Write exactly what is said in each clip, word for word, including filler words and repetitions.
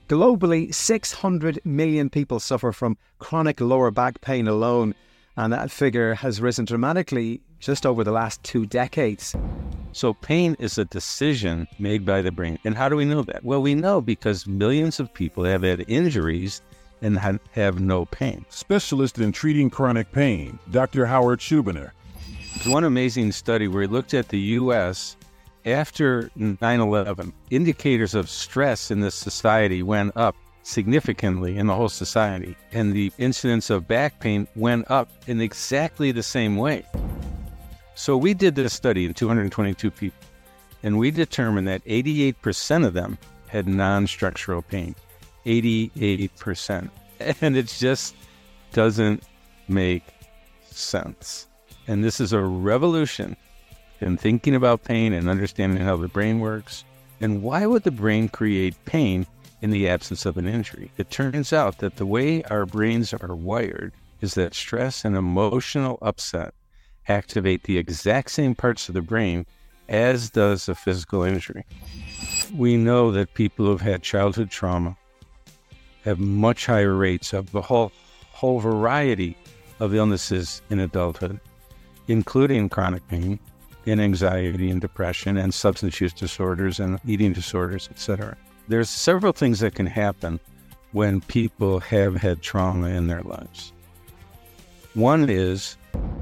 Globally, six hundred million people suffer from chronic lower back pain alone, and that figure has risen dramatically just over the last two decades. So pain is a decision made by the brain. And how do we know that? Well, we know because millions of people have had injuries and ha- have no pain. Specialist in treating chronic pain, Doctor Howard Schubiner. There's one amazing study where he looked at the U S after nine eleven. Indicators of stress in this society went up significantly in the whole society, and the incidence of back pain went up in exactly the same way. So we did this study in two hundred twenty-two people, and we determined that eighty-eight percent of them had non-structural pain. eighty-eight percent. And it just doesn't make sense. And this is a revolution in thinking about pain and understanding how the brain works. And why would the brain create pain in the absence of an injury? It turns out that the way our brains are wired is that stress and emotional upset activate the exact same parts of the brain as does a physical injury. We know that people who've had childhood trauma have much higher rates of the whole, whole variety of illnesses in adulthood, including chronic pain and anxiety and depression and substance use disorders and eating disorders, et cetera. There's several things that can happen when people have had trauma in their lives. One is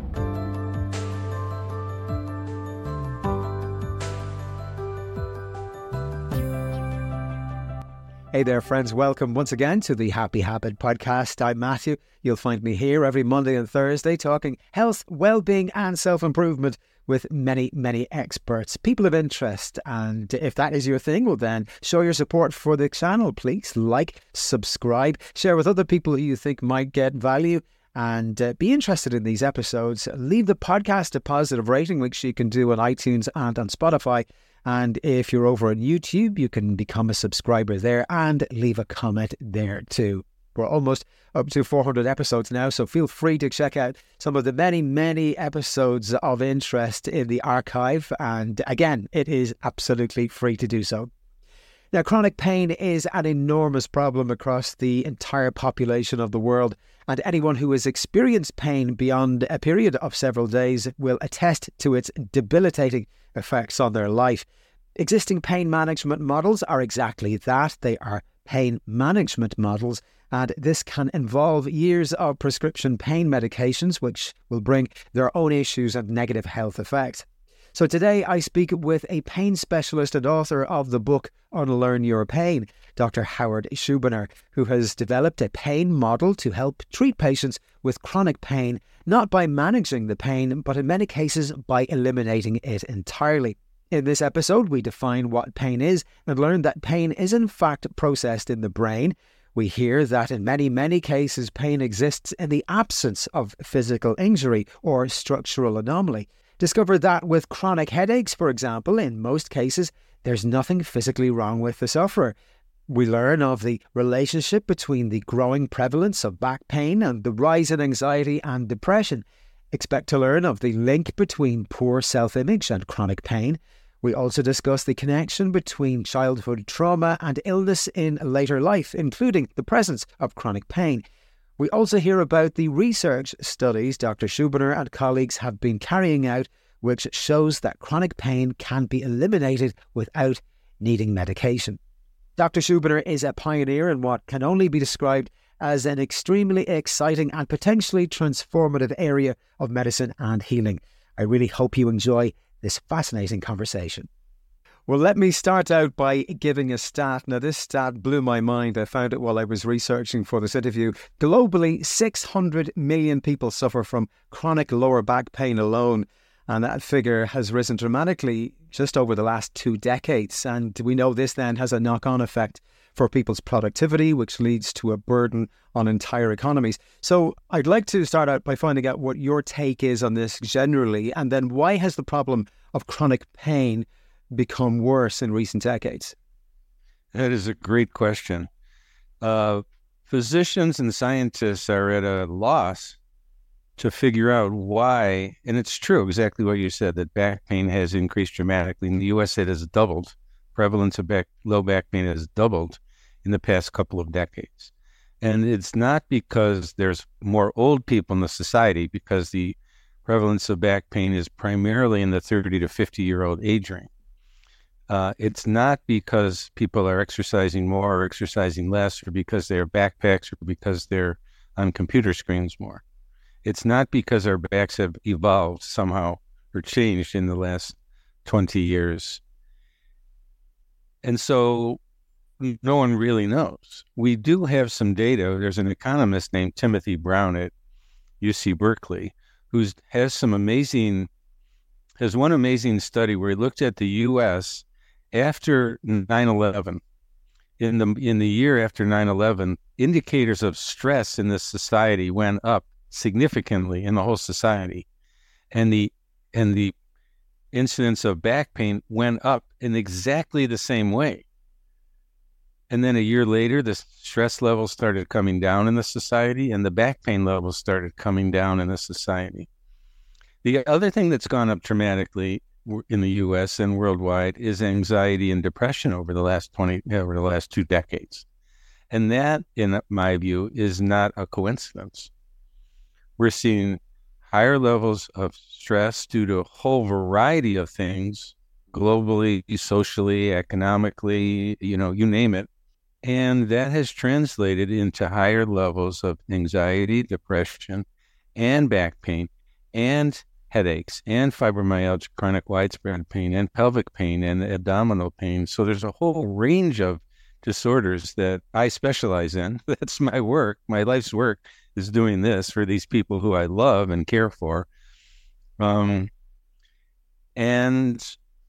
Hey there, friends. Welcome once again to the Happy Habit Podcast. I'm Matthew. You'll find me here every Monday and Thursday talking health, well-being and self-improvement with many, many experts, people of interest. And if that is your thing, well then show your support for the channel. Please like, subscribe, share with other people who you think might get value, and uh, be interested in these episodes. Leave the podcast a positive rating, which you can do on iTunes and on Spotify. And if you're over on YouTube, you can become a subscriber there and leave a comment there too. We're almost up to four hundred episodes now, so feel free to check out some of the many, many episodes of interest in the archive. And again, it is absolutely free to do so. Now, chronic pain is an enormous problem across the entire population of the world, and anyone who has experienced pain beyond a period of several days will attest to its debilitating effects on their life. Existing pain management models are exactly that. They are pain management models, and this can involve years of prescription pain medications, which will bring their own issues and negative health effects. So today I speak with a pain specialist and author of the book Unlearn Your Pain, Doctor Howard Schubiner, who has developed a pain model to help treat patients with chronic pain, not by managing the pain, but in many cases by eliminating it entirely. In this episode, we define what pain is and learn that pain is in fact processed in the brain. We hear that in many, many cases, pain exists in the absence of physical injury or structural anomaly. Discover that with chronic headaches, for example, in most cases, there's nothing physically wrong with the sufferer. We learn of the relationship between the growing prevalence of back pain and the rise in anxiety and depression. Expect to learn of the link between poor self-image and chronic pain. We also discuss the connection between childhood trauma and illness in later life, including the presence of chronic pain. We also hear about the research studies Doctor Schubiner and colleagues have been carrying out, which shows that chronic pain can be eliminated without needing medication. Doctor Schubiner is a pioneer in what can only be described as an extremely exciting and potentially transformative area of medicine and healing. I really hope you enjoy this fascinating conversation. Well, let me start out by giving a stat. Now, this stat blew my mind. I found it while I was researching for this interview. Globally, six hundred million people suffer from chronic lower back pain alone, and that figure has risen dramatically just over the last two decades. And we know this then has a knock-on effect for people's productivity, which leads to a burden on entire economies. So I'd like to start out by finding out what your take is on this generally, and then why has the problem of chronic pain become worse in recent decades? That is a great question. Uh, physicians and scientists are at a loss to figure out why, and it's true, exactly what you said, that back pain has increased dramatically. In the U S, it has doubled. Prevalence of back, low back pain has doubled in the past couple of decades. And it's not because there's more old people in the society, because the prevalence of back pain is primarily in the thirty to fifty year old age range. Uh, it's not because people are exercising more or exercising less, or because they're backpacks, or because they're on computer screens more. It's not because our backs have evolved somehow or changed in the last twenty years. And so no one really knows. We do have some data. There's an economist named Timothy Brown at U C Berkeley who has some amazing, has one amazing study where he looked at the U S after nine eleven. In the in the year after nine eleven, indicators of stress in this society went up significantly in the whole society, and the and the incidence of back pain went up in exactly the same way. And then a year later, the stress levels started coming down in the society, and the back pain levels started coming down in the society. The other thing that's gone up dramatically in the U S and worldwide is anxiety and depression over the last twenty, over the last two decades. And that, in my view, is not a coincidence. We're seeing higher levels of stress due to a whole variety of things, globally, socially, economically, you know, you name it. And that has translated into higher levels of anxiety, depression, and back pain, and headaches, and fibromyalgia, chronic widespread pain, and pelvic pain, and abdominal pain. So there's a whole range of disorders that I specialize in. That's my work. My life's work is doing this for these people who I love and care for. Um, and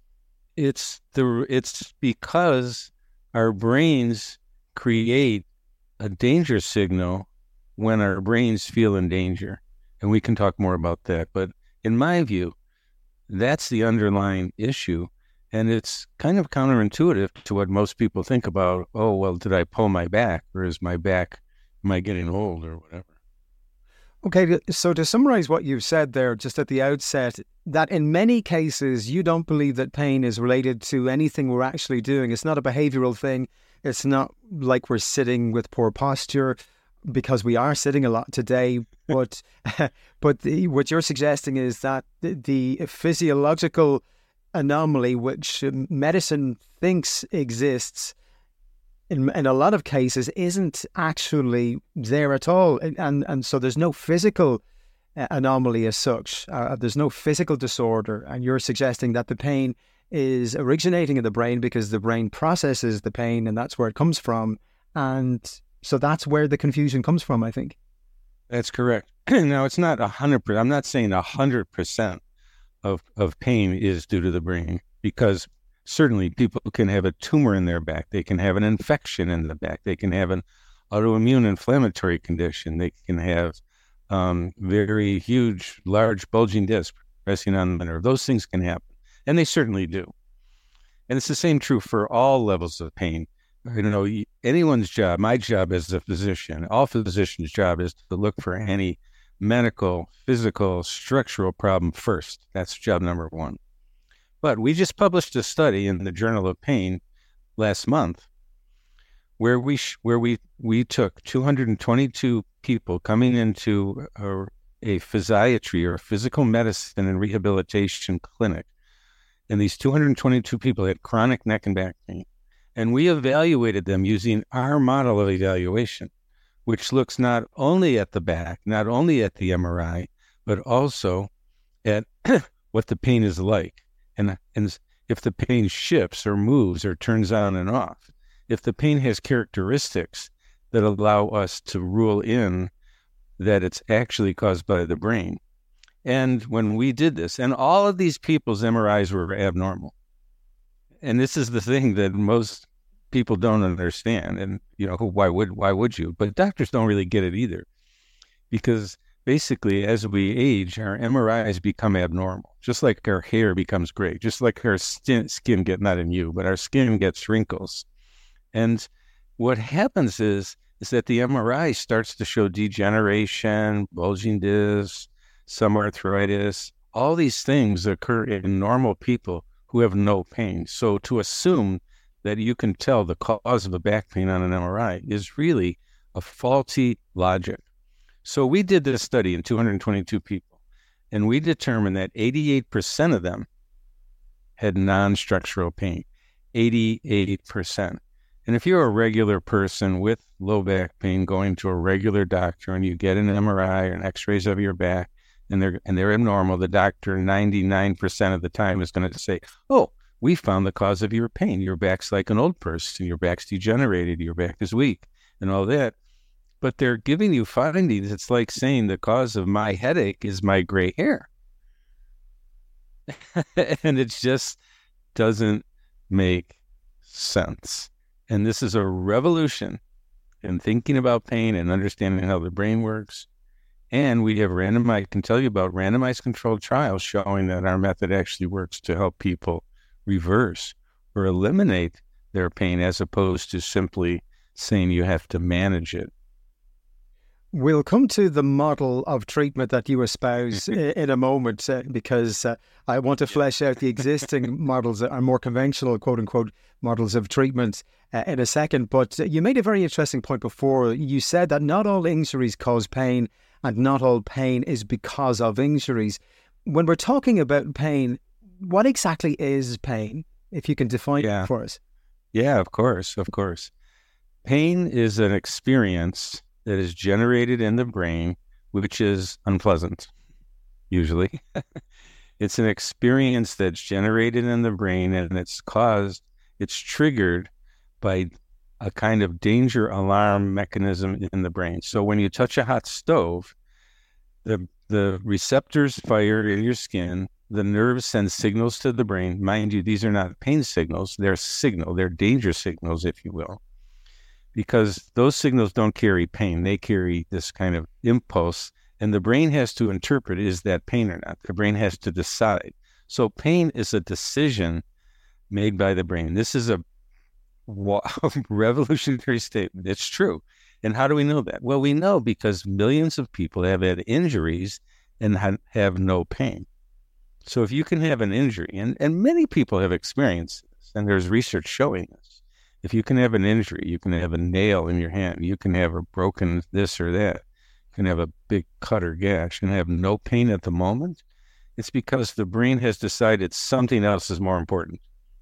it's the it's because our brains create a danger signal when our brains feel in danger. And we can talk more about that. But in my view, that's the underlying issue. And it's kind of counterintuitive to what most people think about, oh, well, did I pull my back? Or is my back, am I getting old or whatever? Okay, so to summarize what you've said there just at the outset, that in many cases you don't believe that pain is related to anything we're actually doing. It's not a behavioral thing. It's not like we're sitting with poor posture, because we are sitting a lot today. But but the, what you're suggesting is that the, the physiological anomaly which medicine thinks exists in in a lot of cases isn't actually there at all, and and so there's no physical anomaly as such. Uh, there's no physical disorder, and you're suggesting that the pain is originating in the brain because the brain processes the pain, and that's where it comes from. And so that's where the confusion comes from, I think. That's correct. Now, it's not a hundred percent. I'm not saying a hundred percent of of pain is due to the brain, because certainly people can have a tumor in their back. They can have an infection in the back. They can have an autoimmune inflammatory condition. They can have um, very huge, large bulging disc pressing on the nerve. Those things can happen, and they certainly do. And it's the same true for all levels of pain. You know, anyone's job, my job as a physician, all physicians' job is to look for any medical, physical, structural problem first. That's job number one. But we just published a study in the Journal of Pain last month where we sh- where we, we took two hundred twenty-two people coming into a, a physiatry or physical medicine and rehabilitation clinic. And these two hundred twenty-two people had chronic neck and back pain. And we evaluated them using our model of evaluation, which looks not only at the back, not only at the M R I, but also at what the pain is like. And, and if the pain shifts or moves or turns on and off, if the pain has characteristics that allow us to rule in that it's actually caused by the brain. And when we did this, and all of these people's M R Is were abnormal. And this is the thing that most people don't understand. And, you know, why would why would you? But doctors don't really get it either. Because basically, as we age, our M R Is become abnormal. Just like our hair becomes gray. Just like our skin, skin get, not in you, but our skin gets wrinkles. And what happens is, is that the M R I starts to show degeneration, bulging discs, some arthritis. All these things occur in normal people who have no pain. So to assume that you can tell the cause of a back pain on an M R I is really a faulty logic. So we did this study in two hundred twenty-two people, and we determined that eighty-eight percent of them had non-structural pain, eighty-eight percent. And if you're a regular person with low back pain going to a regular doctor and you get an M R I or an x-rays of your back and they're, and they're abnormal, the doctor ninety-nine percent of the time is going to say, oh, we found the cause of your pain. Your back's like an old person. Your back's degenerated. Your back is weak and all that. But they're giving you findings. It's like saying the cause of my headache is my gray hair. And it just doesn't make sense. And this is a revolution in thinking about pain and understanding how the brain works. And we have randomized, I can tell you about randomized controlled trials showing that our method actually works to help people reverse or eliminate their pain as opposed to simply saying you have to manage it. We'll come to the model of treatment that you espouse in a moment, uh, because uh, I want to flesh out the existing models that are more conventional, quote unquote, models of treatment uh, in a second. But uh, you made a very interesting point before. You said that not all injuries cause pain and not all pain is because of injuries. When we're talking about pain, what exactly is pain, if you can define yeah. it for us? Yeah, of course, of course. Pain is an experience that is generated in the brain, which is unpleasant, usually. It's an experience that's generated in the brain, and it's caused, it's triggered by a kind of danger alarm mechanism in the brain. So when you touch a hot stove, the the receptors fire in your skin, the nerves send signals to the brain. Mind you, these are not pain signals, they're signal, they're danger signals, if you will. Because those signals don't carry pain. They carry this kind of impulse, and the brain has to interpret, is that pain or not? The brain has to decide. So pain is a decision made by the brain. This is a wow, revolutionary statement. It's true. And how do we know that? Well, we know because millions of people have had injuries and ha- have no pain. So if you can have an injury, and, and many people have experienced this, and there's research showing this. If you can have an injury, you can have a nail in your hand, you can have a broken this or that, you can have a big cut or gash and have no pain at the moment, it's because the brain has decided something else is more important.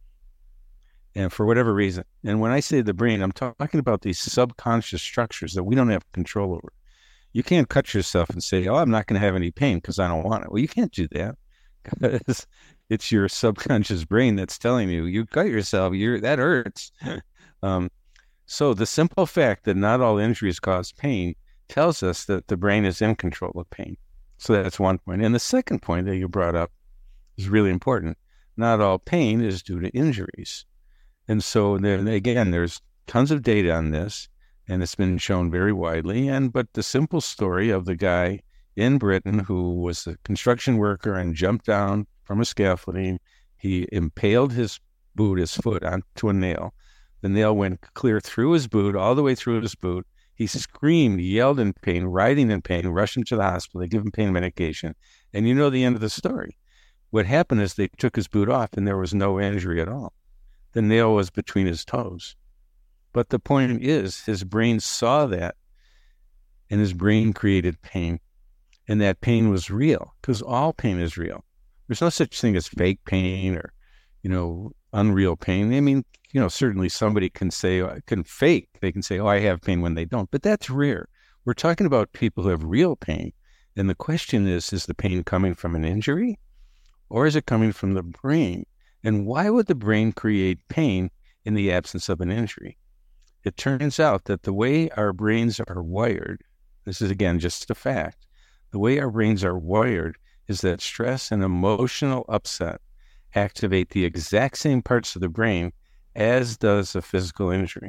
And for whatever reason. And when I say the brain, I'm talking about these subconscious structures that we don't have control over. You can't cut yourself and say, oh, I'm not going to have any pain because I don't want it. Well, you can't do that. Because it's your subconscious brain that's telling you, you cut yourself, you're, that hurts. um, so the simple fact that not all injuries cause pain tells us that the brain is in control of pain. So that's one point. And the second point that you brought up is really important. Not all pain is due to injuries. And so there, again, there's tons of data on this, and it's been shown very widely. And but the simple story of the guy in Britain who was a construction worker and jumped down from a scaffolding. He impaled his boot, his foot, onto a nail. The nail went clear through his boot, all the way through his boot. He screamed, yelled in pain, writhing in pain, rushed him to the hospital. They give him pain medication. And you know the end of the story. What happened is they took his boot off and there was no injury at all. The nail was between his toes. But the point is, his brain saw that, and his brain created pain. And that pain was real, because all pain is real. There's no such thing as fake pain or, you know, unreal pain. I mean, you know, certainly somebody can say, can fake. They can say, oh, I have pain when they don't. But that's rare. We're talking about people who have real pain. And the question is, is the pain coming from an injury or is it coming from the brain? And why would the brain create pain in the absence of an injury? It turns out that the way our brains are wired, this is again just a fact, the way our brains are wired is that stress and emotional upset activate the exact same parts of the brain as does a physical injury.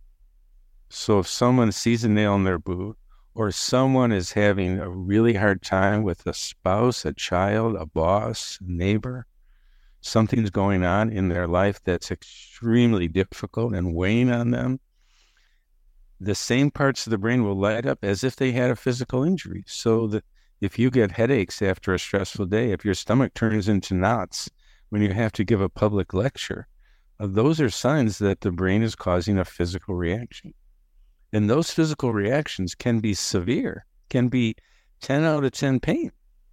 So if someone sees a nail in their boot, or someone is having a really hard time with a spouse, a child, a boss, a neighbor, something's going on in their life that's extremely difficult and weighing on them, the same parts of the brain will light up as if they had a physical injury. So that if you get headaches after a stressful day, if your stomach turns into knots when you have to give a public lecture, uh, those are signs that the brain is causing a physical reaction. And those physical reactions can be severe, can be ten out of ten pain.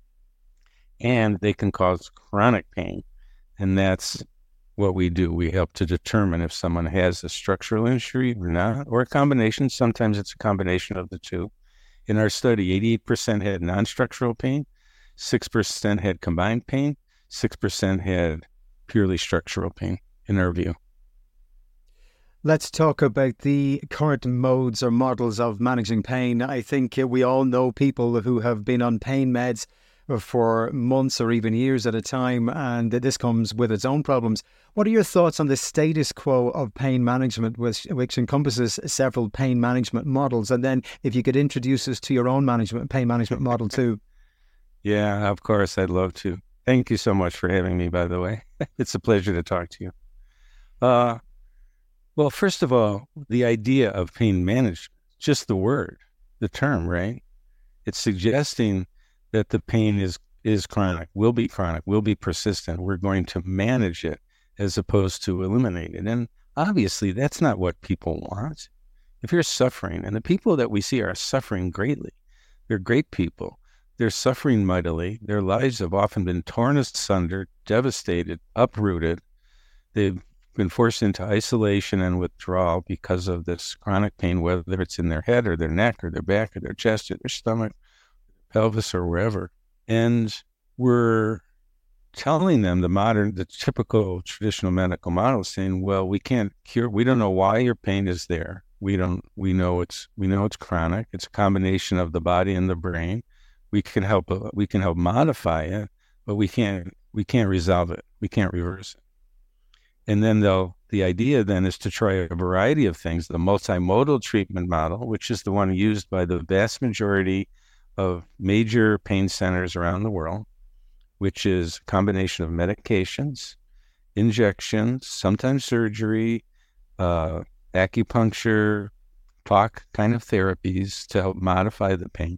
And they can cause chronic pain. And that's what we do. We help to determine if someone has a structural injury or not, or a combination. Sometimes it's a combination of the two. In our study, eighty-eight percent had non-structural pain, six percent had combined pain, six percent had purely structural pain, in our view. Let's talk about the current modes or models of managing pain. I think we all know people who have been on pain meds for months or even years at a time, and this comes with its own problems. What are your thoughts on the status quo of pain management, which, which encompasses several pain management models? And then if you could introduce us to your own management pain management model too. Yeah, of course, I'd love to. Thank you so much for having me, by the way. It's a pleasure to talk to you. Uh, well, first of all, the idea of pain management, just the word, the term, right? It's suggesting that the pain is, is chronic, will be chronic, will be persistent. We're going to manage it as opposed to eliminate it. And obviously, that's not what people want. If you're suffering, and the people that we see are suffering greatly, they're great people. They're suffering mightily. Their lives have often been torn asunder, devastated, uprooted. They've been forced into isolation and withdrawal because of this chronic pain, whether it's in their head or their neck or their back or their chest or their stomach, pelvis or wherever. And we're telling them the modern, the typical traditional medical model, saying, well, we can't cure, we don't know why your pain is there. We don't, we know it's, we know it's chronic. It's a combination of the body and the brain. We can help, we can help modify it, but we can't, we can't resolve it. We can't reverse it. And then they'll, the idea then is to try a variety of things. The multimodal treatment model, which is the one used by the vast majority of major pain centers around the world, which is a combination of medications, injections, sometimes surgery, uh, acupuncture, talk kind of therapies to help modify the pain,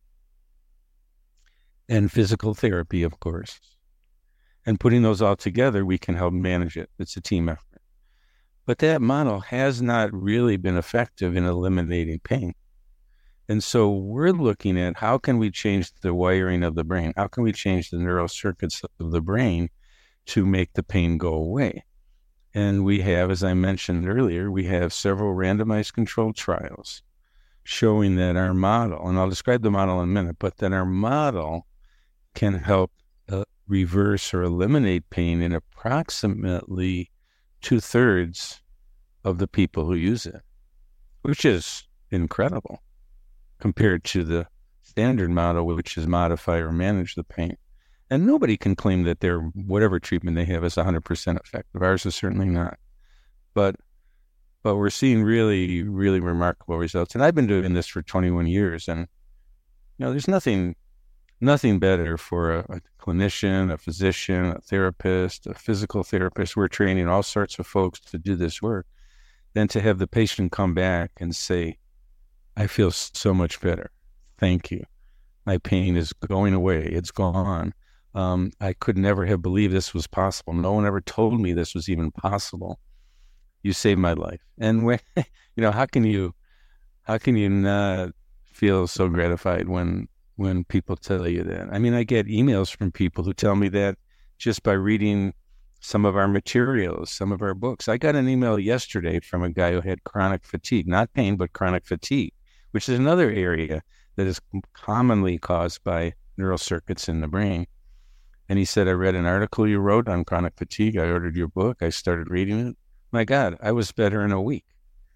and physical therapy, of course. And putting those all together, we can help manage it. It's a team effort. But that model has not really been effective in eliminating pain. And so we're looking at how can we change the wiring of the brain? How can we change the neural circuits of the brain to make the pain go away? And we have, as I mentioned earlier, we have several randomized controlled trials showing that our model, and I'll describe the model in a minute, but that our model can help uh, reverse or eliminate pain in approximately two-thirds of the people who use it, which is incredible compared to the standard model, which is modify or manage the pain. And nobody can claim that their whatever treatment they have is one hundred percent effective. Ours is certainly not. But but we're seeing really, really remarkable results. And I've been doing this for twenty-one years. And, you know, there's nothing nothing better for a, a clinician, a physician, a therapist, a physical therapist. We're training all sorts of folks to do this work than to have the patient come back and say, I feel so much better. Thank you. My pain is going away. It's gone. Um, I could never have believed this was possible. No one ever told me this was even possible. You saved my life. And when, you know, how can you, how can you not feel so gratified when, when people tell you that? I mean, I get emails from people who tell me that just by reading some of our materials, some of our books. I got an email yesterday from a guy who had chronic fatigue, not pain, but chronic fatigue, which is another area that is commonly caused by neural circuits in the brain. And he said, I read an article you wrote on chronic fatigue. I ordered your book. I started reading it. My God, I was better in a week.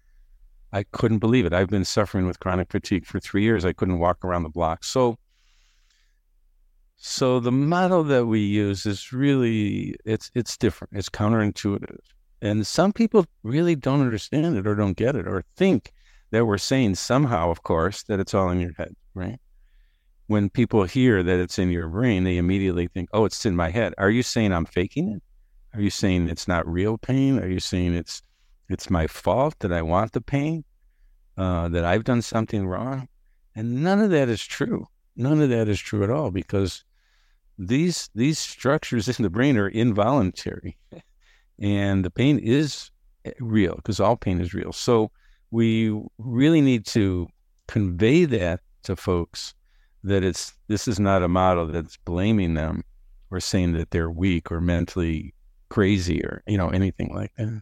I couldn't believe it. I've been suffering with chronic fatigue for three years. I couldn't walk around the block. So, so the model that we use is really, it's it's different. It's counterintuitive. And some people really don't understand it or don't get it or think that we're saying somehow, of course, that it's all in your head, right? When people hear that it's in your brain, they immediately think, oh, it's in my head. Are you saying I'm faking it? Are you saying it's not real pain? Are you saying it's it's my fault that I want the pain, uh, that I've done something wrong? And none of that is true. None of that is true at all, because these these structures in the brain are involuntary. And the pain is real, because all pain is real. So we really need to convey that to folks, that it's this is not a model that's blaming them or saying that they're weak or mentally crazy or, you know, anything like that.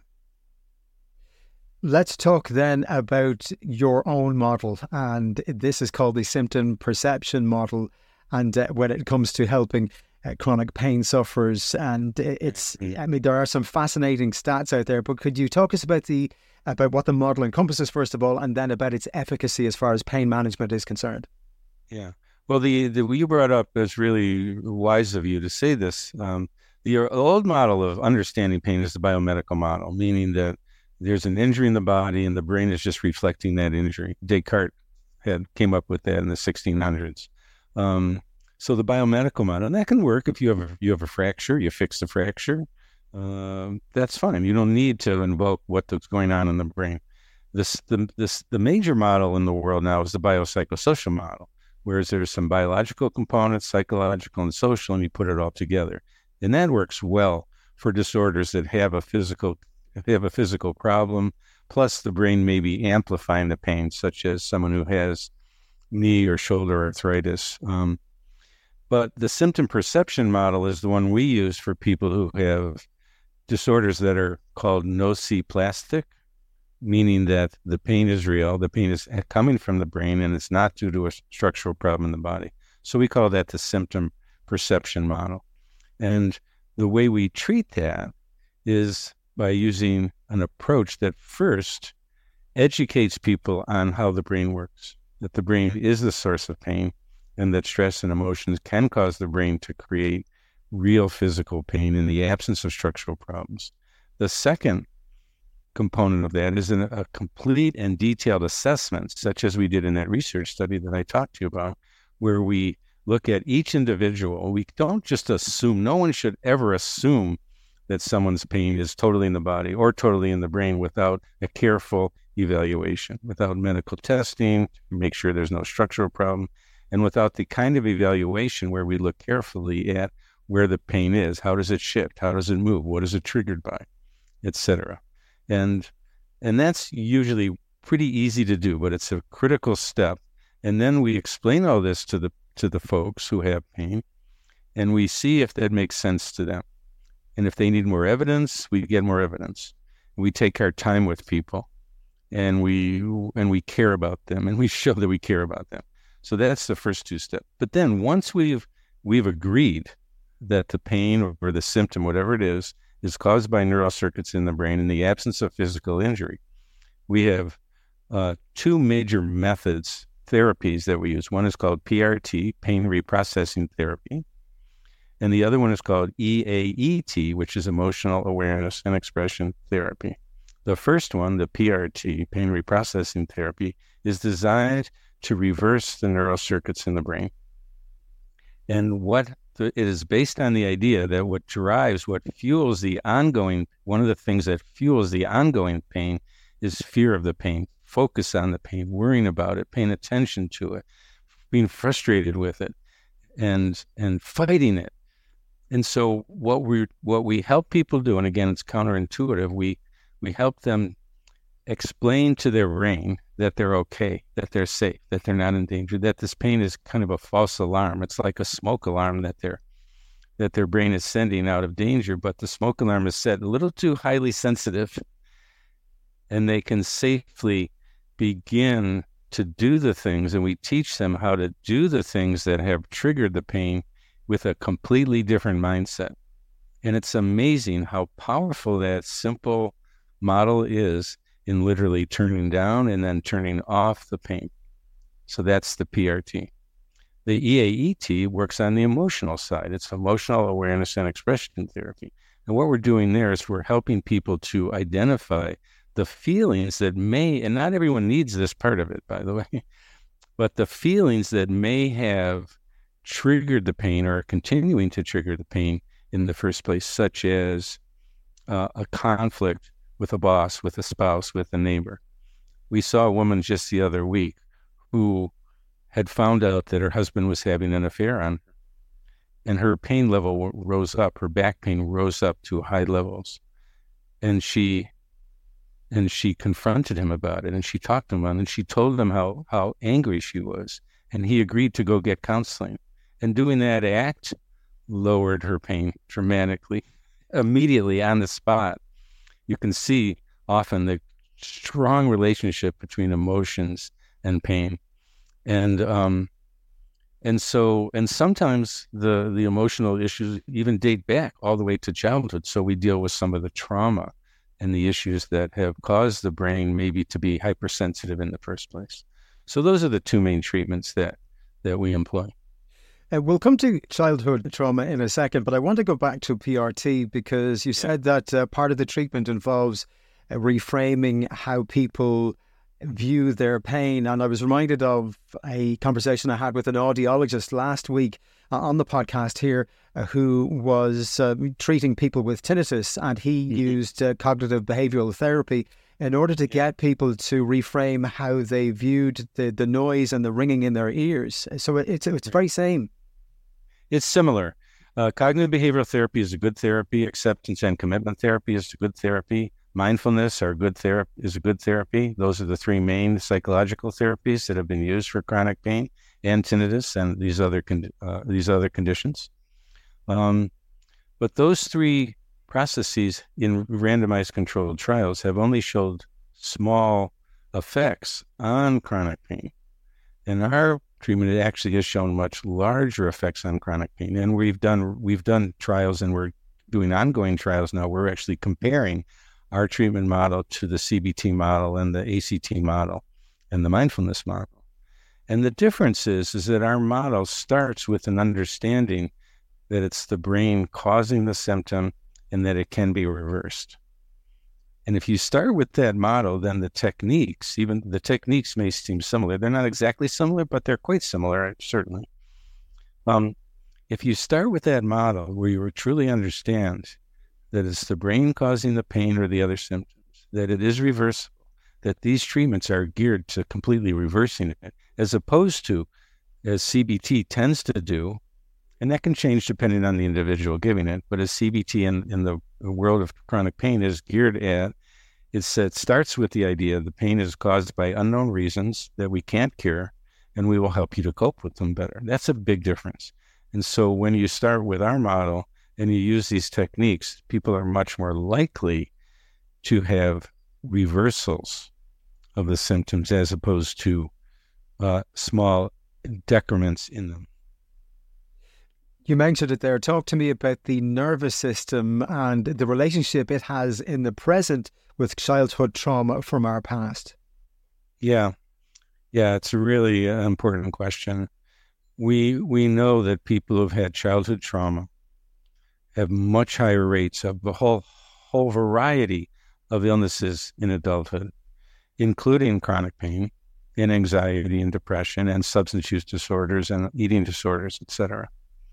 Let's talk then about your own model, and this is called the symptom perception model. And uh, when it comes to helping uh, chronic pain sufferers, and it's, I mean, there are some fascinating stats out there. But could you talk us about the about what the model encompasses first of all, and then about its efficacy as far as pain management is concerned? Yeah. Well, the the you brought up is really wise of you to say this. Um, the old model of understanding pain is the biomedical model, meaning that there's an injury in the body and the brain is just reflecting that injury. Descartes had came up with that in the sixteen hundreds. Um, so the biomedical model, and that can work if you have a, you have a fracture, you fix the fracture. Uh, that's fine. You don't need to invoke what's going on in the brain. This the this the major model in the world now is the biopsychosocial model, whereas there's some biological components, psychological and social, and you put it all together. And that works well for disorders that have a physical have a physical problem, plus the brain may be amplifying the pain, such as someone who has knee or shoulder arthritis. Um, but the symptom perception model is the one we use for people who have disorders that are called nociplastic, meaning that the pain is real, the pain is coming from the brain, and it's not due to a structural problem in the body. So we call that the symptom perception model. And the way we treat that is by using an approach that first educates people on how the brain works, that the brain is the source of pain, and that stress and emotions can cause the brain to create real physical pain in the absence of structural problems. The second component of that is an, a complete and detailed assessment, such as we did in that research study that I talked to you about, where we look at each individual. We don't just assume, no one should ever assume that someone's pain is totally in the body or totally in the brain without a careful evaluation, without medical testing to make sure there's no structural problem, and without the kind of evaluation where we look carefully at where the pain is, how does it shift, how does it move, what is it triggered by, et cetera. And and that's usually pretty easy to do, but it's a critical step. And then we explain all this to the to the folks who have pain, and we see if that makes sense to them. And if they need more evidence, we get more evidence. We take our time with people, and we and we care about them, and we show that we care about them. So that's the first two steps. But then once we've we've agreed that the pain or, or the symptom, whatever it is, is caused by neural circuits in the brain in the absence of physical injury, we have uh, two major methods, therapies that we use. One is called P R T, pain reprocessing therapy, and the other one is called E A E T, which is emotional awareness and expression therapy. The first one, the P R T, pain reprocessing therapy, is designed to reverse the neural circuits in the brain. And what the, it is based on the idea that what drives, what fuels the ongoing, one of the things that fuels the ongoing pain is fear of the pain, focus on the pain, worrying about it, paying attention to it, being frustrated with it, and and fighting it. And so what we what we help people do, and again, it's counterintuitive, we we help them explain to their brain that they're okay, that they're safe, that they're not in danger, that this pain is kind of a false alarm. It's like a smoke alarm that their that their brain is sending out of danger, but the smoke alarm is set a little too highly sensitive, and they can safely begin to do the things, and we teach them how to do the things that have triggered the pain with a completely different mindset. And it's amazing how powerful that simple model is in literally turning down and then turning off the pain. So that's the P R T. The E A E T works on the emotional side. It's emotional awareness and expression therapy. And what we're doing there is we're helping people to identify the feelings that may, and not everyone needs this part of it, by the way, but the feelings that may have triggered the pain or are continuing to trigger the pain in the first place, such as uh, a conflict with a boss, with a spouse, with a neighbor. We saw a woman just the other week who had found out that her husband was having an affair on her, and her pain level rose up, her back pain rose up to high levels. And she And she confronted him about it, and she talked to him, and she told him how, how angry she was. And he agreed to go get counseling. And doing that act lowered her pain dramatically, immediately on the spot. You can see often the strong relationship between emotions and pain. And um, and so, and sometimes the, the emotional issues even date back all the way to childhood. So we deal with some of the trauma and the issues that have caused the brain maybe to be hypersensitive in the first place. So those are the two main treatments that, that we employ. Uh, we'll come to childhood trauma in a second, but I want to go back to P R T because you said that uh, part of the treatment involves uh, reframing how people view their pain. And I was reminded of a conversation I had with an audiologist last week uh, on the podcast here uh, who was uh, treating people with tinnitus, and he mm-hmm. used uh, cognitive behavioral therapy in order to get people to reframe how they viewed the, the noise and the ringing in their ears. So it's, it's very same. It's similar. Uh, cognitive behavioral therapy is a good therapy. Acceptance and commitment therapy is a good therapy. Mindfulness are good therapy is a good therapy. Those are the three main psychological therapies that have been used for chronic pain and tinnitus and these other con- uh, these other conditions. Um, but those three processes in randomized controlled trials have only showed small effects on chronic pain. In our treatment, it actually has shown much larger effects on chronic pain. And we've done we've done trials, and we're doing ongoing trials now. We're actually comparing our treatment model to the C B T model and the A C T model and the mindfulness model. And the difference is, is that our model starts with an understanding that it's the brain causing the symptom and that it can be reversed. And if you start with that model, then the techniques, even the techniques may seem similar. They're not exactly similar, but they're quite similar, certainly. Um, if you start with that model where you truly understand that it's the brain causing the pain or the other symptoms, that it is reversible, that these treatments are geared to completely reversing it, as opposed to, as C B T tends to do, and that can change depending on the individual giving it, but as C B T in, in the world of chronic pain is geared at, it's, it starts with the idea the pain is caused by unknown reasons that we can't cure, and we will help you to cope with them better. That's a big difference. And so when you start with our model and you use these techniques, people are much more likely to have reversals of the symptoms as opposed to uh, small decrements in them. You mentioned it there. Talk to me about the nervous system and the relationship it has in the present with childhood trauma from our past. Yeah. Yeah, it's a really uh, important question. We we know that people who've had childhood trauma have much higher rates of the whole whole variety of illnesses in adulthood, including chronic pain and anxiety and depression and substance use disorders and eating disorders, et cetera.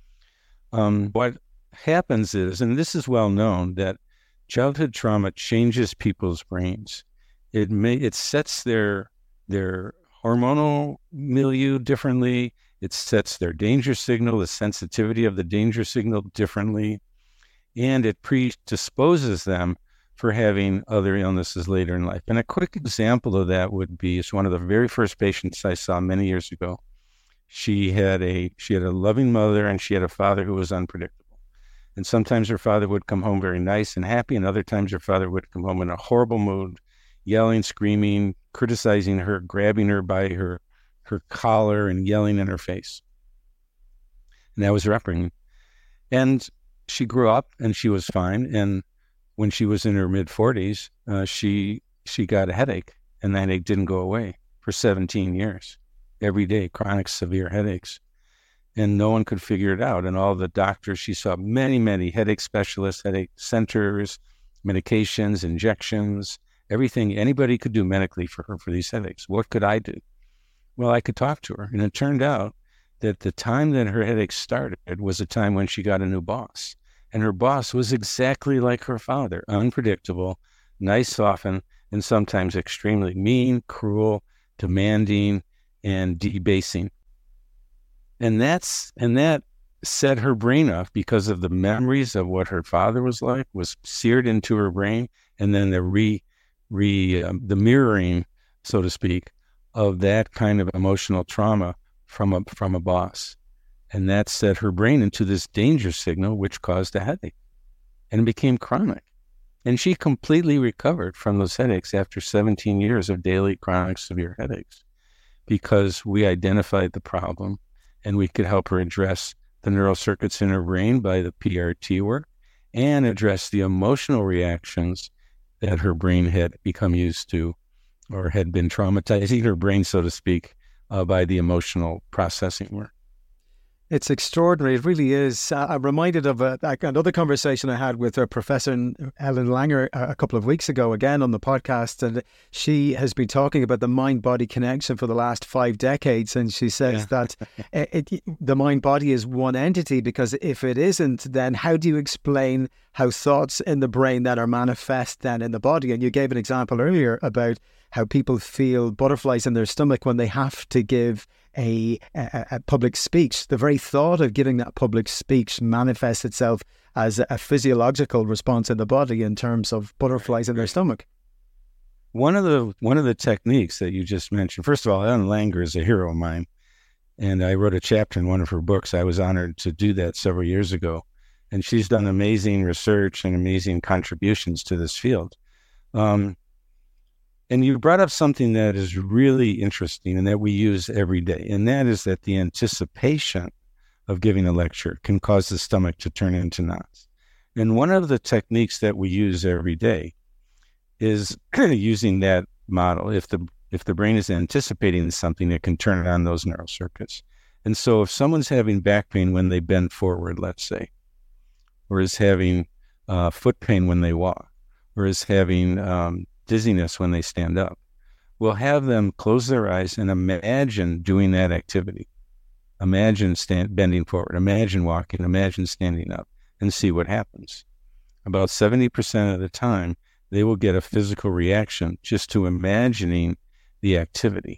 Um, what happens is, and this is well known, that childhood trauma changes people's brains. It may it sets their their hormonal milieu differently. It sets their danger signal, the sensitivity of the danger signal differently, and it predisposes them for having other illnesses later in life. And a quick example of that would be, is one of the very first patients I saw many years ago. She had a she had a loving mother, and she had a father who was unpredictable. And sometimes her father would come home very nice and happy, and other times her father would come home in a horrible mood, yelling, screaming, criticizing her, grabbing her by her her collar and yelling in her face. And that was her upbringing. And she grew up and she was fine. And when she was in her mid forties, uh, she she got a headache, and that headache didn't go away for seventeen years. Every day, chronic severe headaches. And no one could figure it out. And all the doctors, she saw many, many headache specialists, headache centers, medications, injections, everything anybody could do medically for her for these headaches. What could I do? Well, I could talk to her. And it turned out that the time that her headaches started was a time when she got a new boss. And her boss was exactly like her father, unpredictable, nice often, and sometimes extremely mean, cruel, demanding, and debasing. And that's and that set her brain off because of the memories of what her father was like, was seared into her brain, and then the re re um, the mirroring, so to speak, of that kind of emotional trauma from a from a boss, and that set her brain into this danger signal, which caused a headache, and it became chronic. And she completely recovered from those headaches after seventeen years of daily chronic severe headaches, because we identified the problem, and we could help her address the neural circuits in her brain by the P R T work, and address the emotional reactions that her brain had become used to, or had been traumatizing her brain, so to speak, uh, by the emotional processing work. It's extraordinary. It really is. Uh, I'm reminded of a, like another conversation I had with uh, Professor Ellen Langer a, a couple of weeks ago, again on the podcast, and she has been talking about the mind-body connection for the last five decades, and she says yeah. that it, it, the mind-body is one entity, because if it isn't, then how do you explain how thoughts in the brain that are manifest then in the body? And you gave an example earlier about how people feel butterflies in their stomach when they have to give A, a, a public speech. The very thought of giving that public speech manifests itself as a physiological response in the body in terms of butterflies in their stomach. One of the one of the techniques that you just mentioned, first of all, Ellen Langer is a hero of mine, and I wrote a chapter in one of her books. I was honored to do that several years ago, and she's done amazing research and amazing contributions to this field. Um, And you brought up something that is really interesting and that we use every day, and that is that the anticipation of giving a lecture can cause the stomach to turn into knots. And one of the techniques that we use every day is using that model. If the if the brain is anticipating something, it can turn on those neural circuits. And so if someone's having back pain when they bend forward, let's say, or is having uh, foot pain when they walk, or is having um, dizziness when they stand up, we'll have them close their eyes and imagine doing that activity. Imagine stand, bending forward, imagine walking, imagine standing up, and see what happens. About seventy percent of the time, they will get a physical reaction just to imagining the activity.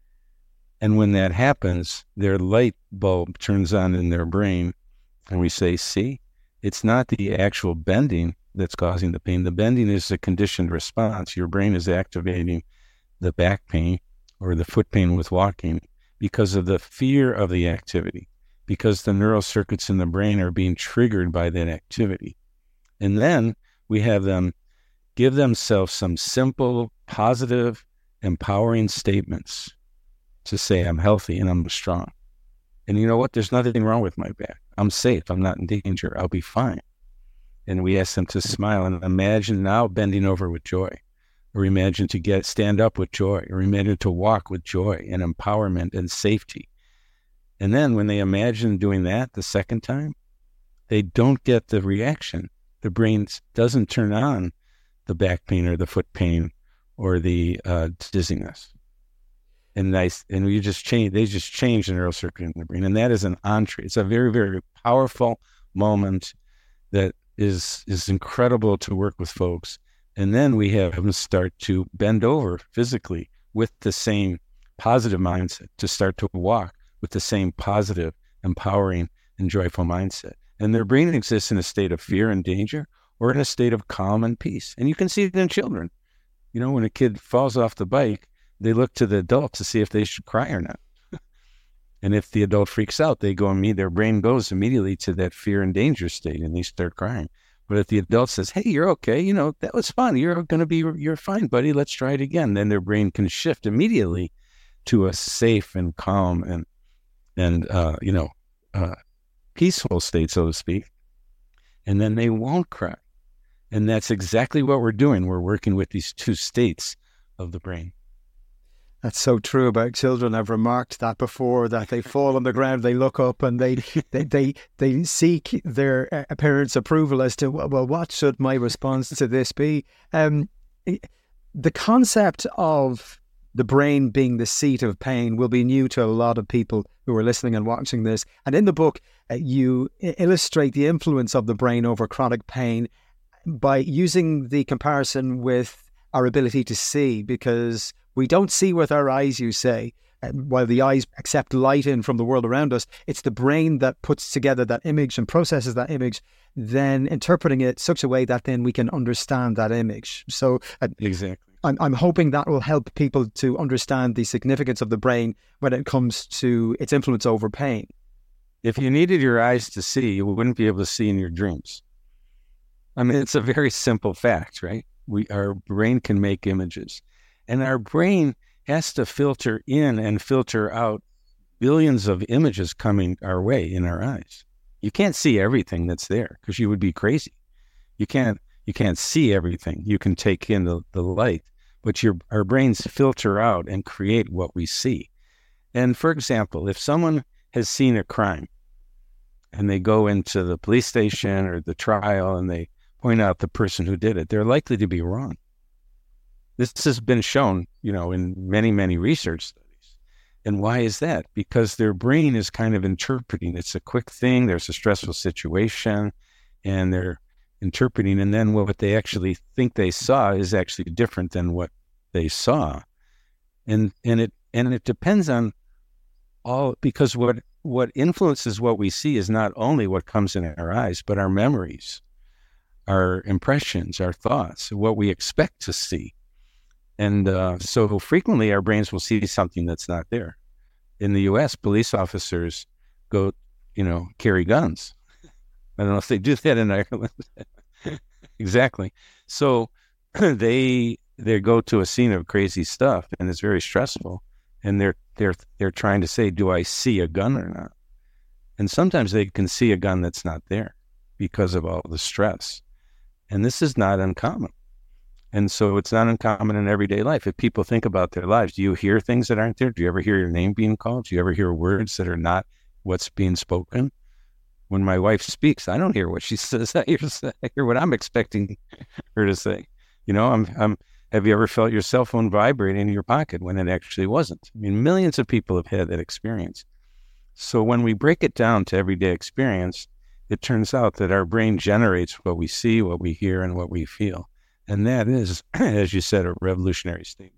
And when that happens, their light bulb turns on in their brain, and we say, see, it's not the actual bending that's causing the pain. The bending is a conditioned response. Your brain is activating the back pain or the foot pain with walking because of the fear of the activity, because the neural circuits in the brain are being triggered by that activity. And then we have them give themselves some simple, positive, empowering statements to say, I'm healthy and I'm strong. And you know what? There's nothing wrong with my back. I'm safe. I'm not in danger. I'll be fine. And we ask them to smile and imagine now bending over with joy, or imagine to get stand up with joy, or imagine to walk with joy and empowerment and safety. And then when they imagine doing that the second time, they don't get the reaction. The brain doesn't turn on the back pain or the foot pain or the uh, dizziness. And nice, and you just change. They just change the neural circuit in the brain, and that is an entree. It's a very, very powerful moment that is is incredible to work with folks. And then we have them start to bend over physically with the same positive mindset, to start to walk with the same positive, empowering, and joyful mindset. And their brain exists in a state of fear and danger, or in a state of calm and peace. And you can see it in children. You know, when a kid falls off the bike, they look to the adult to see if they should cry or not. And if the adult freaks out, they go and meet, their brain goes immediately to that fear and danger state, and they start crying. But if the adult says, hey, you're okay, you know, that was fun. You're going to be, you're fine, buddy. Let's try it again. Then their brain can shift immediately to a safe and calm and, and uh, you know, uh, peaceful state, so to speak. And then they won't cry. And that's exactly what we're doing. We're working with these two states of the brain. That's so true about children. I've remarked that before, that they fall on the ground, they look up, and they they, they, they seek their uh, parents' approval as to, well, what should my response to this be? Um, the concept of the brain being the seat of pain will be new to a lot of people who are listening and watching this. And in the book, uh, you illustrate the influence of the brain over chronic pain by using the comparison with our ability to see, because we don't see with our eyes, you say. And while the eyes accept light in from the world around us, it's the brain that puts together that image and processes that image, then interpreting it such a way that then we can understand that image. So uh, exactly. I'm, I'm hoping that will help people to understand the significance of the brain when it comes to its influence over pain. If you needed your eyes to see, you wouldn't be able to see in your dreams. I mean, it's a very simple fact, right? We, our brain can make images, and our brain has to filter in and filter out billions of images coming our way in our eyes. You can't see everything that's there because you would be crazy. You can't, you can't see everything. You can take in the, the light, but your, our brains filter out and create what we see. And for example, if someone has seen a crime and they go into the police station or the trial and they point out the person who did it, they're likely to be wrong. This has been shown, you know, in many, many research studies. And why is that? Because their brain is kind of interpreting. It's a quick thing. There's a stressful situation, and they're interpreting. And then what they actually think they saw is actually different than what they saw. And and it and it depends on all, because what what influences what we see is not only what comes in our eyes, but our memories, our impressions, our thoughts, what we expect to see. And uh, so frequently our brains will see something that's not there. In the U S, police officers go, you know, carry guns. I don't know if they do that in Ireland. Exactly. So they they go to a scene of crazy stuff, and it's very stressful. And they're they're they're trying to say, do I see a gun or not? And sometimes they can see a gun that's not there because of all the stress. And this is not uncommon. And so it's not uncommon in everyday life. If people think about their lives, do you hear things that aren't there? Do you ever hear your name being called? Do you ever hear words that are not what's being spoken? When my wife speaks, I don't hear what she says. I hear, I hear what I'm expecting her to say. You know, I'm, I'm, have you ever felt your cell phone vibrating in your pocket when it actually wasn't? I mean, millions of people have had that experience. So when we break it down to everyday experience, it turns out that our brain generates what we see, what we hear, and what we feel. And that is, as you said, a revolutionary statement.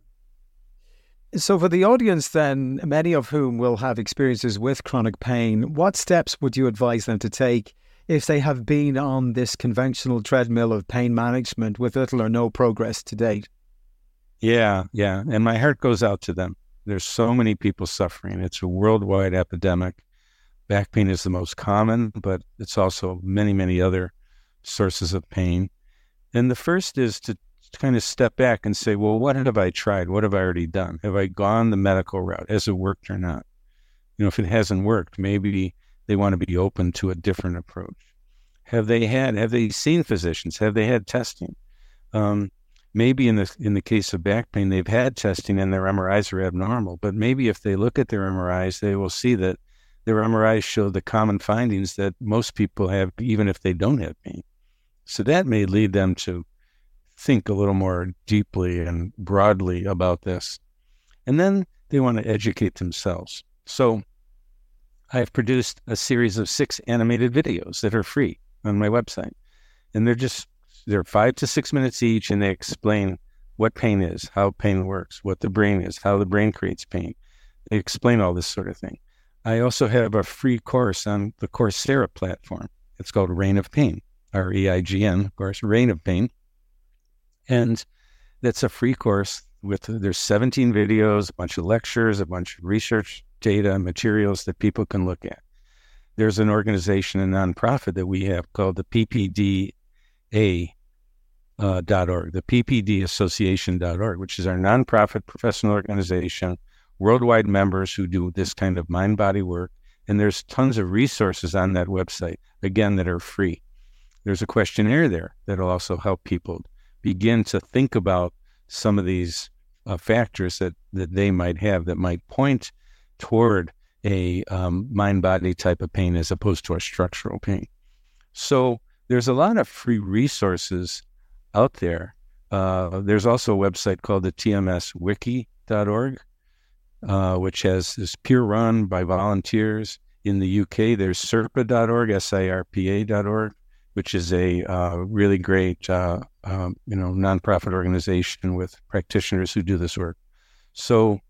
So for the audience then, many of whom will have experiences with chronic pain, what steps would you advise them to take if they have been on this conventional treadmill of pain management with little or no progress to date? Yeah, yeah. And my heart goes out to them. There's so many people suffering. It's a worldwide epidemic. Back pain is the most common, but it's also many, many other sources of pain. And the first is to kind of step back and say, well, what have I tried? What have I already done? Have I gone the medical route? Has it worked or not? You know, if it hasn't worked, maybe they want to be open to a different approach. Have they had, have they seen physicians? Have they had testing? Um, maybe in the, in the case of back pain, they've had testing and their M R Is are abnormal. But maybe if they look at their M R Is, they will see that their M R Is show the common findings that most people have, even if they don't have pain. So that may lead them to think a little more deeply and broadly about this. And then they want to educate themselves. So I've produced a series of six animated videos that are free on my website. And they're just, they're five to six minutes each, and they explain what pain is, how pain works, what the brain is, how the brain creates pain. They explain all this sort of thing. I also have a free course on the Coursera platform. It's called Reign of Pain. R E I G N, of course, Reign of Pain. And that's a free course with, there's seventeen videos, a bunch of lectures, a bunch of research data, materials that people can look at. There's an organization, a nonprofit that we have called the P P D A dot org, the P P D association dot org, which is our nonprofit professional organization, worldwide members who do this kind of mind-body work. And there's tons of resources on that website, again, that are free. There's a questionnaire there that'll also help people begin to think about some of these uh, factors that, that they might have that might point toward a um, mind-body type of pain as opposed to a structural pain. So there's a lot of free resources out there. Uh, there's also a website called the T M S wiki dot org, uh, which has is peer run by volunteers. In the U K, there's S I R P A dot org, S I R P A dot org, which is a uh, really great, uh, um, you know, nonprofit organization with practitioners who do this work. So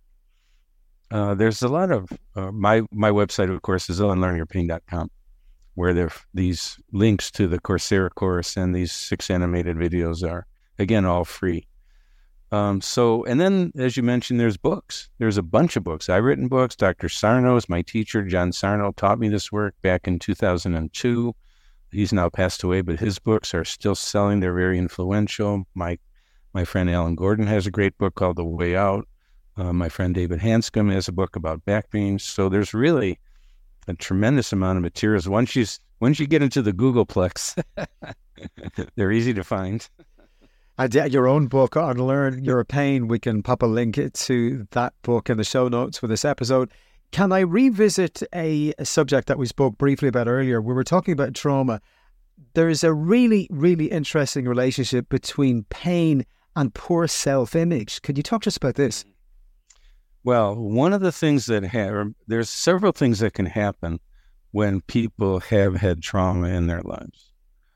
uh, there's a lot of, uh, my my website, of course, is unlearn your pain dot com, where there these links to the Coursera course and these six animated videos are, again, all free. Um, so, and then, as you mentioned, there's books. There's a bunch of books. I've written books. Doctor Sarno is my teacher. John Sarno taught me this work back in two thousand two. He's now passed away, but his books are still selling. They're very influential. My my friend Alan Gordon has a great book called The Way Out. Uh, my friend David Hanscom has a book about back pain. So there's really a tremendous amount of materials. Once you once you get into the Googleplex, they're easy to find. And your own book on Learn Your Pain, we can pop a link to that book in the show notes for this episode. Can I revisit a, a subject that we spoke briefly about earlier? We were talking about trauma. There's a really, really interesting relationship between pain and poor self-image. Could you talk to us about this? Well, one of the things that have, there's several things that can happen when people have had trauma in their lives.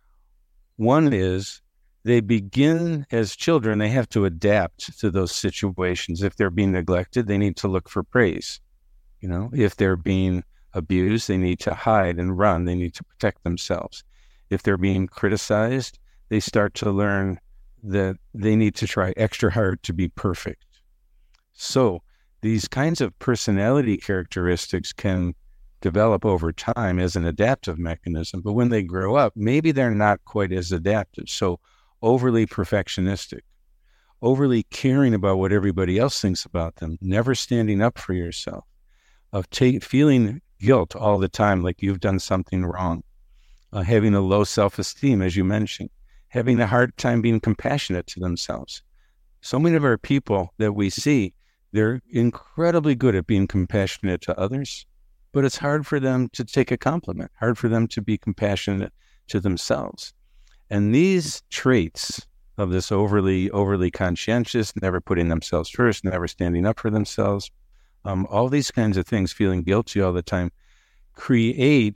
One is they begin as children, they have to adapt to those situations. If they're being neglected, they need to look for praise. You know, if they're being abused, they need to hide and run. They need to protect themselves. If they're being criticized, they start to learn that they need to try extra hard to be perfect. So these kinds of personality characteristics can develop over time as an adaptive mechanism, but when they grow up, maybe they're not quite as adaptive. So overly perfectionistic, overly caring about what everybody else thinks about them, never standing up for yourself, of ta- feeling guilt all the time, like you've done something wrong, uh, having a low self-esteem, as you mentioned, having a hard time being compassionate to themselves. So many of our people that we see, they're incredibly good at being compassionate to others, but it's hard for them to take a compliment, hard for them to be compassionate to themselves. And these traits of this overly, overly conscientious, never putting themselves first, never standing up for themselves, um, all these kinds of things, feeling guilty all the time, create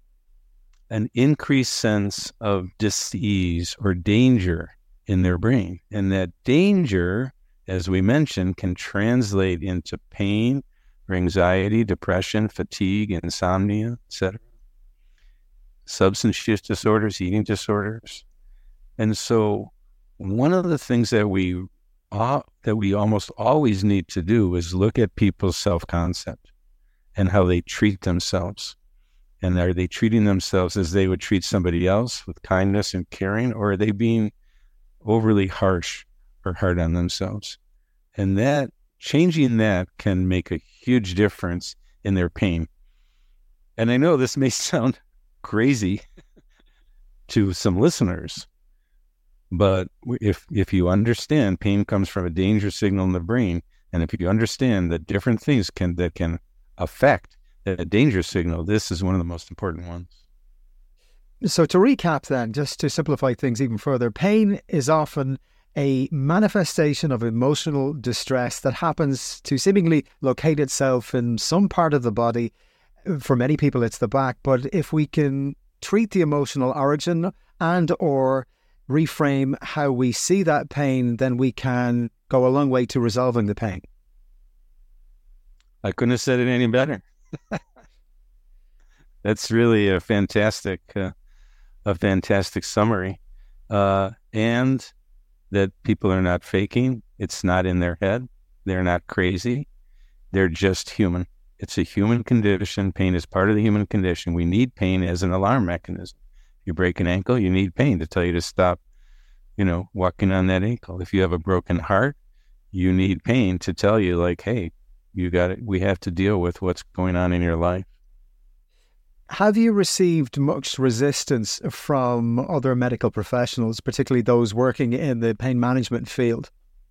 an increased sense of dis-ease or danger in their brain. And that danger, as we mentioned, can translate into pain or anxiety, depression, fatigue, insomnia, et cetera. Substance use disorders, eating disorders. And so one of the things that we uh, that we almost always need to do is look at people's self-concept and how they treat themselves. And are they treating themselves as they would treat somebody else with kindness and caring, or are they being overly harsh or hard on themselves? And that, changing that can make a huge difference in their pain. And I know this may sound crazy to some listeners, but if if you understand pain comes from a danger signal in the brain, and if you understand that different things can that can affect that danger signal, this is one of the most important ones. So to recap then, just to simplify things even further, pain is often a manifestation of emotional distress that happens to seemingly locate itself in some part of the body. For many people, it's the back. But if we can treat the emotional origin and or reframe how we see that pain, then we can go a long way to resolving the pain. I couldn't have said it any better. That's really a fantastic, uh, a fantastic summary. Uh, and that people are not faking. It's not in their head. They're not crazy. They're just human. It's a human condition. Pain is part of the human condition. We need pain as an alarm mechanism. If you break an ankle, you need pain to tell you to stop, you know, walking on that ankle. If you have a broken heart, you need pain to tell you, like, hey, you got it. We have to deal with what's going on in your life. Have you received much resistance from other medical professionals, particularly those working in the pain management field?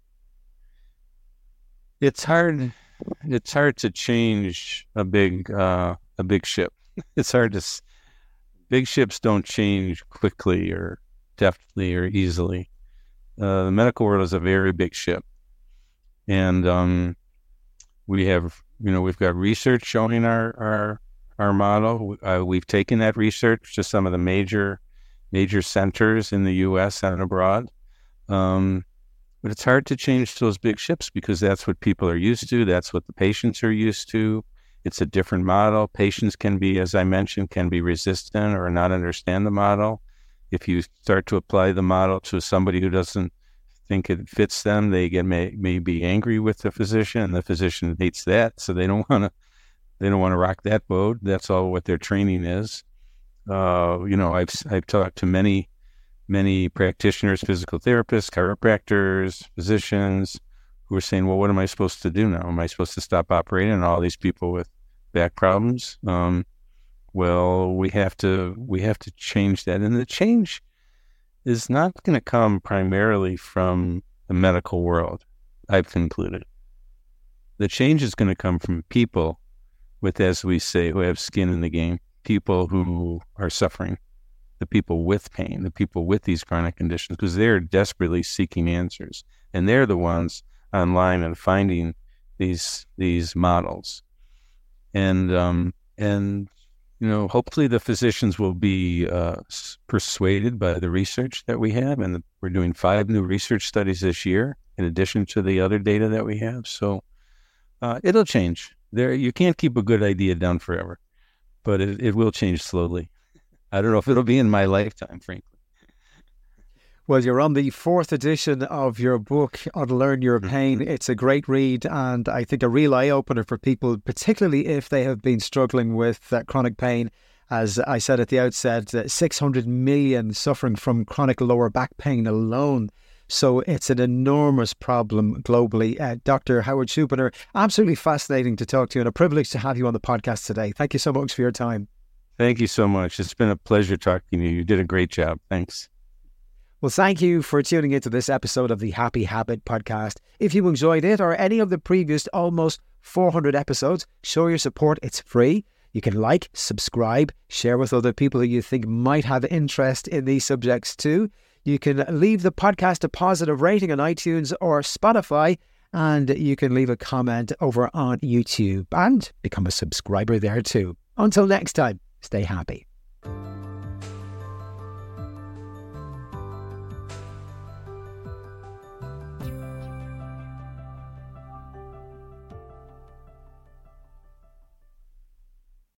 It's hard. It's hard to change a big uh, a big ship. It's hard to. Big ships don't change quickly or deftly or easily. Uh, the medical world is a very big ship, and um, we have, you know, we've got research showing our our. Our model. Uh, we've taken that research to some of the major, major centers in the U S and abroad. Um, but it's hard to change those big ships because that's what people are used to. That's what the patients are used to. It's a different model. Patients can be, as I mentioned, can be resistant or not understand the model. If you start to apply the model to somebody who doesn't think it fits them. They get may, may be angry with the physician, and the physician hates that, so they don't want to they don't want to rock that boat. That's all what their training is. Uh, you know, I've I've talked to many many practitioners, physical therapists, chiropractors, physicians, who are saying, "Well, what am I supposed to do now? Am I supposed to stop operating on all these people with back problems?" Um, well, we have to we have to change that, and the change is not going to come primarily from the medical world. I've concluded the change is going to come from people with, as we say, who have skin in the game, people who are suffering, the people with pain, the people with these chronic conditions, because they're desperately seeking answers, and they're the ones online and finding these these models, and um, and you know, hopefully the physicians will be uh, persuaded by the research that we have, and we're doing five new research studies this year in addition to the other data that we have. So uh, it'll change. There, you can't keep a good idea down forever, but it, it will change slowly. I don't know if it'll be in my lifetime, frankly. Well, you're on the fourth edition of your book, Unlearn Your Pain. It's a great read, and I think a real eye-opener for people, particularly if they have been struggling with uh, chronic pain. As I said at the outset, uh, six hundred million suffering from chronic lower back pain alone. So it's an enormous problem globally. Uh, Doctor Howard Schuppener, absolutely fascinating to talk to you, and a privilege to have you on the podcast today. Thank you so much for your time. Thank you so much. It's been a pleasure talking to you. You did a great job. Thanks. Well, thank you for tuning into this episode of the Happy Habit podcast. If you enjoyed it or any of the previous almost four hundred episodes, show your support. It's free. You can like, subscribe, share with other people who you think might have interest in these subjects too. You can leave the podcast a positive rating on iTunes or Spotify, and you can leave a comment over on YouTube and become a subscriber there too. Until next time, stay happy.